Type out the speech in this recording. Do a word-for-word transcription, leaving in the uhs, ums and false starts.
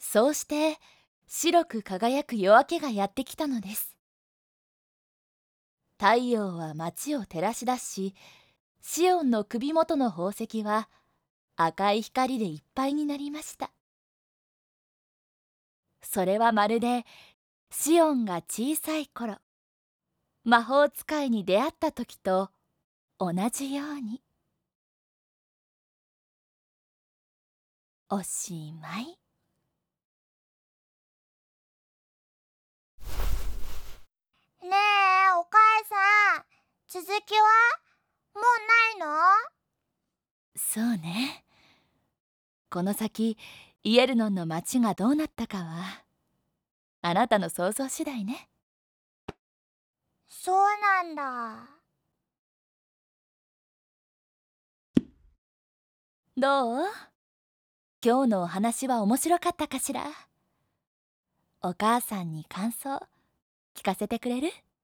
そうして白く輝く夜明けがやってきたのです。太陽は街を照らし出し、シオンの首元の宝石は赤い光でいっぱいになりました。それはまるでシオンが小さい頃、魔法使いに出会った時と同じように。おしまい。 ねえ、お母さん、続きはもうないの？ そうね。この先イエルノンの町がどうなったかはあなたの想像次第ね。 そうなんだ。 どう？今日のお話は面白かったかしら？お母さんに感想聞かせてくれる？